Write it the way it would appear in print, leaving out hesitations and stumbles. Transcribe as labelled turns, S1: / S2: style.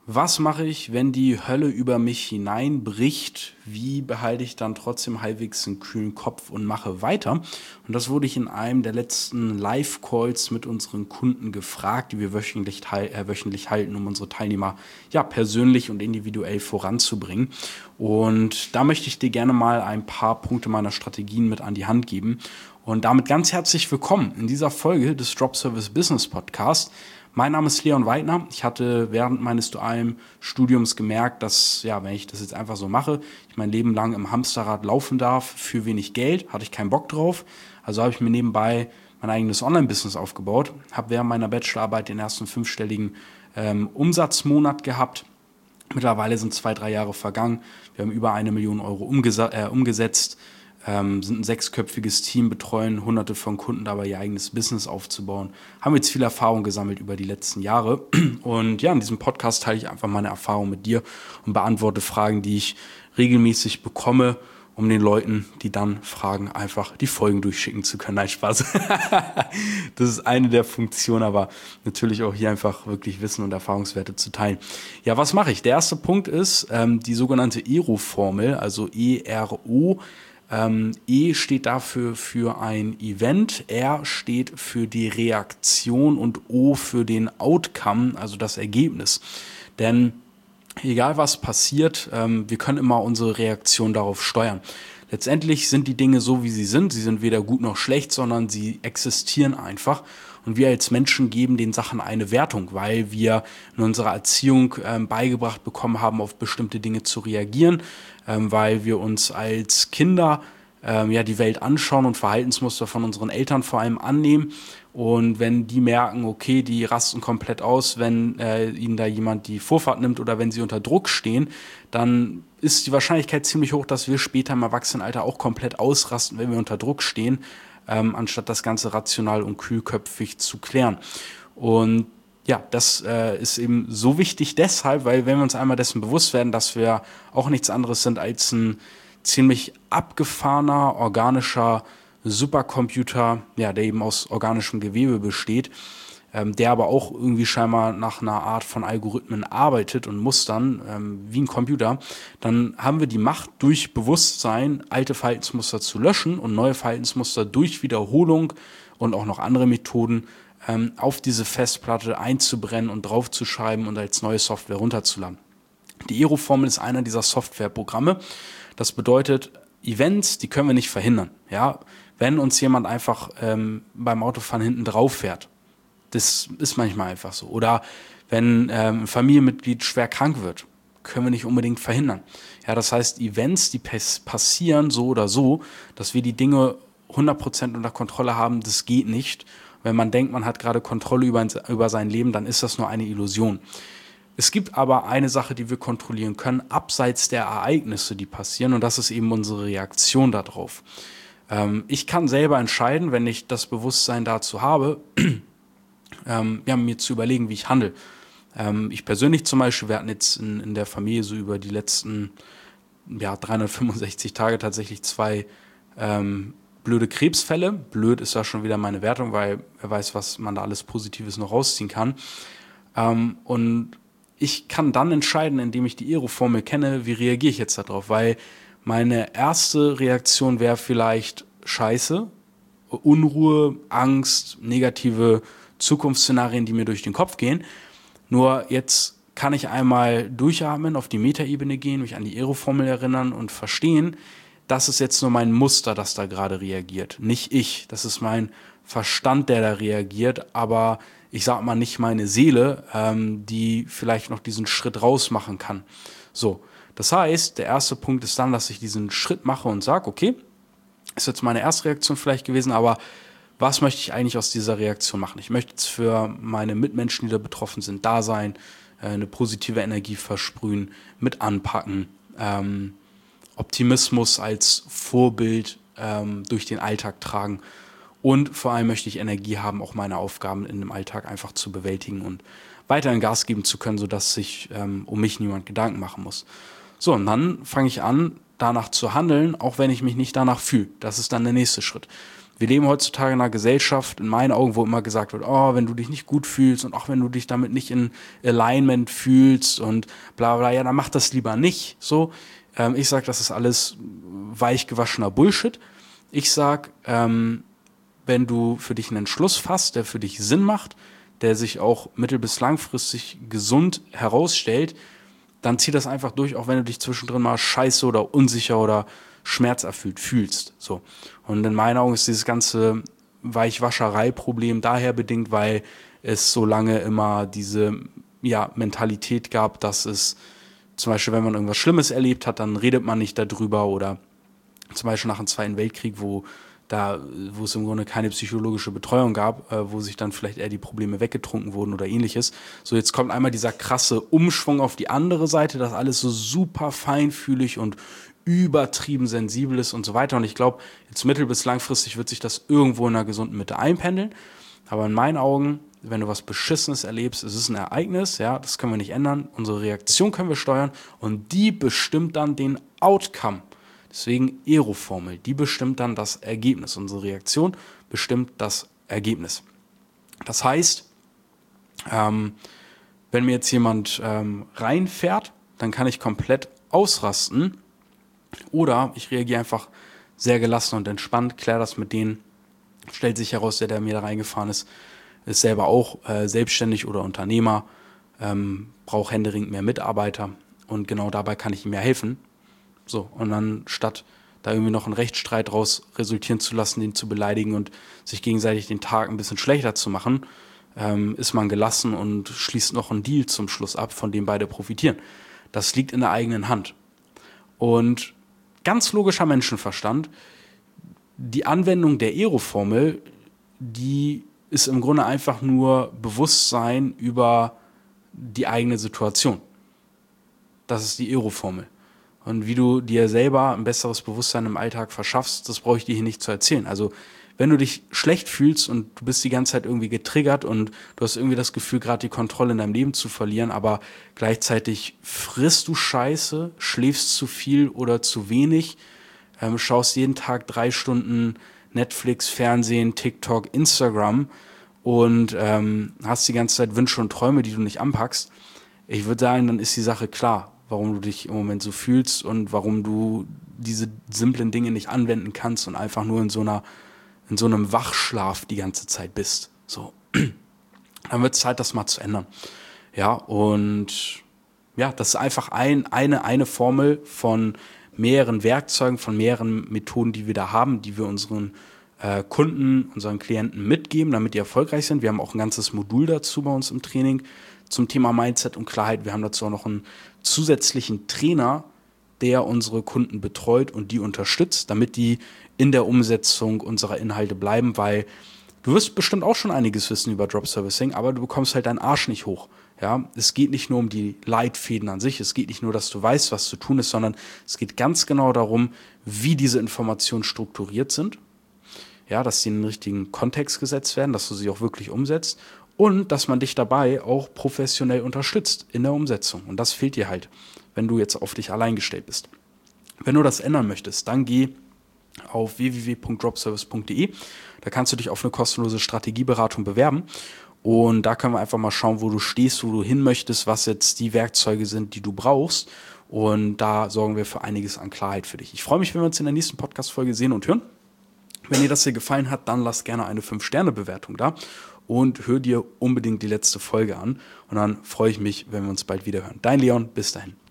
S1: Was mache ich, wenn die Hölle über mich hineinbricht? Wie behalte ich dann trotzdem halbwegs einen kühlen Kopf und mache weiter? Und das wurde ich in einem der letzten Live-Calls mit unseren Kunden gefragt, die wir wöchentlich halten, um unsere Teilnehmer ja persönlich und individuell voranzubringen. Und da möchte ich dir gerne mal ein paar Punkte meiner Strategien mit an die Hand geben. Und damit ganz herzlich willkommen in dieser Folge des Drop Service Business Podcast. Mein Name ist Leon Weidner. Ich hatte während meines dualen Studiums gemerkt, dass, ja, wenn ich das jetzt einfach so mache, ich mein Leben lang im Hamsterrad laufen darf für wenig Geld, hatte ich keinen Bock drauf. Also habe ich mir nebenbei mein eigenes Online-Business aufgebaut, habe während meiner Bachelorarbeit den ersten fünfstelligen Umsatzmonat gehabt. Mittlerweile sind 2-3 Jahre vergangen. Wir haben über 1 Million Euro umgesetzt. Sind ein 6-köpfiges Team, betreuen hunderte von Kunden dabei, ihr eigenes Business aufzubauen. Haben jetzt viel Erfahrung gesammelt über die letzten Jahre. Und ja, in diesem Podcast teile ich einfach meine Erfahrung mit dir und beantworte Fragen, die ich regelmäßig bekomme, um den Leuten, die dann fragen, einfach die Folgen durchschicken zu können. Nein, Spaß. Das ist eine der Funktionen, aber natürlich auch hier einfach wirklich Wissen und Erfahrungswerte zu teilen. Ja, was mache ich? Der erste Punkt ist die sogenannte ERO-Formel, also ERO. E steht dafür für ein Event, R steht für die Reaktion und O für den Outcome, also das Ergebnis. Denn egal was passiert, wir können immer unsere Reaktion darauf steuern. Letztendlich sind die Dinge so, wie sie sind. Sie sind weder gut noch schlecht, sondern sie existieren einfach. Und wir als Menschen geben den Sachen eine Wertung, weil wir in unserer Erziehung beigebracht bekommen haben, auf bestimmte Dinge zu reagieren, weil wir uns als Kinder die Welt anschauen und Verhaltensmuster von unseren Eltern vor allem annehmen. Und wenn die merken, okay, die rasten komplett aus, wenn ihnen da jemand die Vorfahrt nimmt oder wenn sie unter Druck stehen, dann ist die Wahrscheinlichkeit ziemlich hoch, dass wir später im Erwachsenenalter auch komplett ausrasten, wenn wir unter Druck stehen, anstatt das Ganze rational und kühlköpfig zu klären. Und ja, das ist eben so wichtig deshalb, weil wenn wir uns einmal dessen bewusst werden, dass wir auch nichts anderes sind als ein ziemlich abgefahrener, organischer Supercomputer, ja, der eben aus organischem Gewebe besteht, der aber auch irgendwie scheinbar nach einer Art von Algorithmen arbeitet und Mustern, wie ein Computer, dann haben wir die Macht, durch Bewusstsein alte Verhaltensmuster zu löschen und neue Verhaltensmuster durch Wiederholung und auch noch andere Methoden auf diese Festplatte einzubrennen und draufzuschreiben und als neue Software runterzuladen. Die ERO-Formel ist einer dieser Softwareprogramme. Das bedeutet, Events, die können wir nicht verhindern. Ja? Wenn uns jemand einfach beim Autofahren hinten drauf fährt, das ist manchmal einfach so. Oder wenn ein Familienmitglied schwer krank wird, können wir nicht unbedingt verhindern. Ja, das heißt, Events, die passieren so oder so, dass wir die Dinge 100% unter Kontrolle haben, das geht nicht. Wenn man denkt, man hat gerade Kontrolle über sein Leben, dann ist das nur eine Illusion. Es gibt aber eine Sache, die wir kontrollieren können, abseits der Ereignisse, die passieren, und das ist eben unsere Reaktion darauf. Ich kann selber entscheiden, wenn ich das Bewusstsein dazu habe, mir zu überlegen, wie ich handle. Ich persönlich zum Beispiel, wir hatten jetzt in der Familie so über die letzten 365 Tage tatsächlich 2 blöde Krebsfälle. Blöd ist da schon wieder meine Wertung, weil wer weiß, was man da alles Positives noch rausziehen kann. Und ich kann dann entscheiden, indem ich die ERO-Formel kenne, wie reagiere ich jetzt darauf, weil meine erste Reaktion wäre vielleicht Scheiße, Unruhe, Angst, negative Zukunftsszenarien, die mir durch den Kopf gehen. Nur jetzt kann ich einmal durchatmen, auf die Metaebene gehen, mich an die ERO-Formel erinnern und verstehen, das ist jetzt nur mein Muster, das da gerade reagiert. Nicht ich, das ist mein Verstand, der da reagiert, aber ich sag mal nicht meine Seele, die vielleicht noch diesen Schritt raus machen kann. So, das heißt, der erste Punkt ist dann, dass ich diesen Schritt mache und sage, okay, ist jetzt meine erste Reaktion vielleicht gewesen, aber was möchte ich eigentlich aus dieser Reaktion machen? Ich möchte jetzt für meine Mitmenschen, die da betroffen sind, da sein, eine positive Energie versprühen, mit anpacken, Optimismus als Vorbild durch den Alltag tragen. Und vor allem möchte ich Energie haben, auch meine Aufgaben in dem Alltag einfach zu bewältigen und weiterhin Gas geben zu können, sodass sich um mich niemand Gedanken machen muss. So, und dann fange ich an, danach zu handeln, auch wenn ich mich nicht danach fühle. Das ist dann der nächste Schritt. wir leben heutzutage in einer Gesellschaft, in meinen Augen, wo immer gesagt wird, oh, wenn du dich nicht gut fühlst und auch wenn du dich damit nicht in Alignment fühlst und bla bla, ja, dann mach das lieber nicht. So, ich sag, das ist alles weichgewaschener Bullshit. Ich sag, wenn du für dich einen Entschluss fasst, der für dich Sinn macht, der sich auch mittel- bis langfristig gesund herausstellt, dann zieh das einfach durch, auch wenn du dich zwischendrin mal scheiße oder unsicher oder schmerzerfüllt fühlst. So. Und in meinen Augen ist dieses ganze Weichwascherei-Problem daher bedingt, weil es so lange immer diese Mentalität gab, dass es zum Beispiel, wenn man irgendwas Schlimmes erlebt hat, dann redet man nicht darüber, oder zum Beispiel nach dem Zweiten Weltkrieg, wo es im Grunde keine psychologische Betreuung gab, wo sich dann vielleicht eher die Probleme weggetrunken wurden oder ähnliches. So, jetzt kommt einmal dieser krasse Umschwung auf die andere Seite, dass alles so super feinfühlig und übertrieben sensibel ist und so weiter. Und ich glaube, jetzt mittel- bis langfristig wird sich das irgendwo in einer gesunden Mitte einpendeln. Aber in meinen Augen, wenn du was Beschissenes erlebst, es ist ein Ereignis, ja, das können wir nicht ändern. Unsere Reaktion können wir steuern und die bestimmt dann den Outcome. Deswegen Ero-Formel, die bestimmt dann das Ergebnis. Unsere Reaktion bestimmt das Ergebnis. Das heißt, wenn mir jetzt jemand reinfährt, dann kann ich komplett ausrasten, oder ich reagiere einfach sehr gelassen und entspannt, kläre das mit denen, stellt sich heraus, der mir da reingefahren ist selber auch selbstständig oder Unternehmer, braucht händeringend mehr Mitarbeiter, und genau dabei kann ich ihm ja helfen. So, und dann statt da irgendwie noch einen Rechtsstreit draus resultieren zu lassen, den zu beleidigen und sich gegenseitig den Tag ein bisschen schlechter zu machen, ist man gelassen und schließt noch einen Deal zum Schluss ab, von dem beide profitieren. Das liegt in der eigenen Hand. Und ganz logischer Menschenverstand, die Anwendung der Ero-Formel, die ist im Grunde einfach nur Bewusstsein über die eigene Situation. Das ist die Ero-Formel. Und wie du dir selber ein besseres Bewusstsein im Alltag verschaffst, das brauche ich dir hier nicht zu erzählen. Also wenn du dich schlecht fühlst und du bist die ganze Zeit irgendwie getriggert und du hast irgendwie das Gefühl, gerade die Kontrolle in deinem Leben zu verlieren, aber gleichzeitig frisst du Scheiße, schläfst zu viel oder zu wenig, schaust jeden Tag 3 Stunden Netflix, Fernsehen, TikTok, Instagram und hast die ganze Zeit Wünsche und Träume, die du nicht anpackst, ich würde sagen, dann ist die Sache klar, warum du dich im Moment so fühlst und warum du diese simplen Dinge nicht anwenden kannst und einfach nur in so einem Wachschlaf die ganze Zeit bist. So. Dann wird es Zeit, das mal zu ändern. Ja, und ja, das ist einfach eine Formel von mehreren Werkzeugen, von mehreren Methoden, die wir da haben, die wir unseren Kunden, unseren Klienten mitgeben, damit die erfolgreich sind. Wir haben auch ein ganzes Modul dazu bei uns im Training zum Thema Mindset und Klarheit. Wir haben dazu auch noch einen zusätzlichen Trainer, der unsere Kunden betreut und die unterstützt, damit die in der Umsetzung unserer Inhalte bleiben, weil du wirst bestimmt auch schon einiges wissen über Drop Servicing, aber du bekommst halt deinen Arsch nicht hoch. Ja, es geht nicht nur um die Leitfäden an sich, es geht nicht nur, dass du weißt, was zu tun ist, sondern es geht ganz genau darum, wie diese Informationen strukturiert sind. Ja, dass sie in den richtigen Kontext gesetzt werden, dass du sie auch wirklich umsetzt und dass man dich dabei auch professionell unterstützt in der Umsetzung. Und das fehlt dir halt, wenn du jetzt auf dich allein gestellt bist. Wenn du das ändern möchtest, dann geh auf www.dropservice.de. Da kannst du dich auf eine kostenlose Strategieberatung bewerben. Und da können wir einfach mal schauen, wo du stehst, wo du hin möchtest, was jetzt die Werkzeuge sind, die du brauchst. Und da sorgen wir für einiges an Klarheit für dich. Ich freue mich, wenn wir uns in der nächsten Podcast-Folge sehen und hören. Wenn dir das hier gefallen hat, dann lass gerne eine 5-Sterne-Bewertung da und hör dir unbedingt die letzte Folge an. Und dann freue ich mich, wenn wir uns bald wieder hören. Dein Leon, bis dahin.